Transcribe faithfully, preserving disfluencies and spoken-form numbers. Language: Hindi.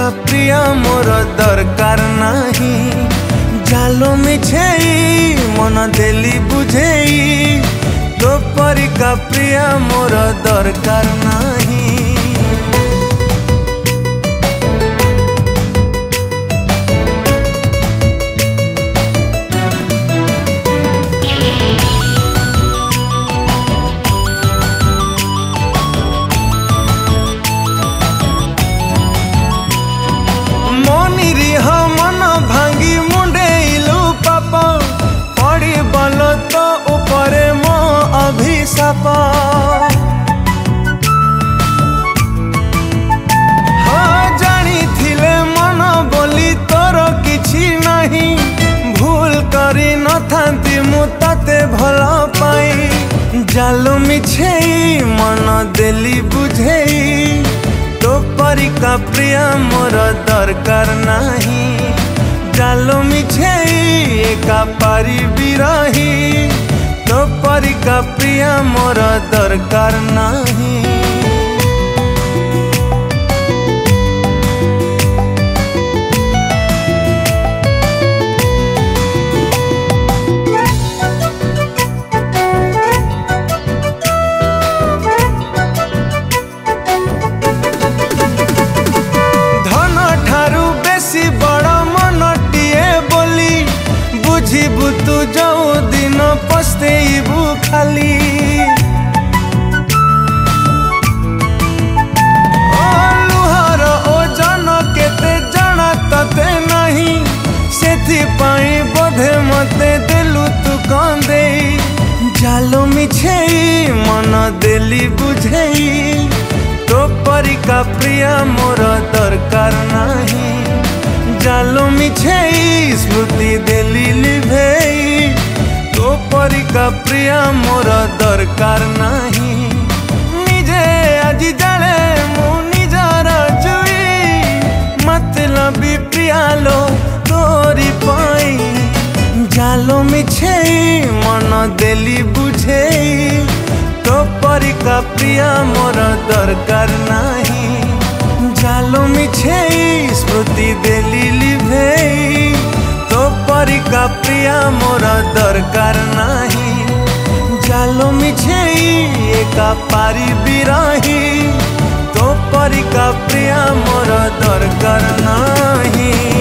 परिका प्रिया मोर दरकार नाही। जालो मिछेई मन देली बुझेई तो परिका प्रिया मोर दरकार नाही। मन भांगी मुंडेलु पाप पड़ी बल तो ऊपरे मो अभिशाप। हाँ जानी थिले मन बोली तोर किछि नहीं, भूल करी न थांती मु ताते भल पाई। जालो मिछेई मन देली बुझेई तो परिका प्रिया मोर दरकार नाही। जालो मिछेई एका पारी बिरही तो परिका प्रिया मोर दरकार नाही। बुझीबू तू जाऊ दिन पस्तेबू खाली। लुहार ओजन केते जाना तते नहीं, सेथि पाई बोधे मते देलु तू कंदे। जालो मिछेई मन देली बुझेई तो परिका प्रिया मोर दरकार नाही। जालो मिछेई स्मृति देली लिभेई तो परिका प्रिया मोर दरकार नाही। निजे आजी जाने मु निजार जुई मतलबी प्रिया लो तोरी पाई। जालो मिछेई मन देली बुझेई तो परिका प्रिया मोर दरकार नाही। जालो मिछेई स्मृति देली लिभेई तो परिका प्रिया मोर दरकार नाही। जालो मिछेई एका पारी बिरही तो परिका प्रिया मोर दरकार नाही।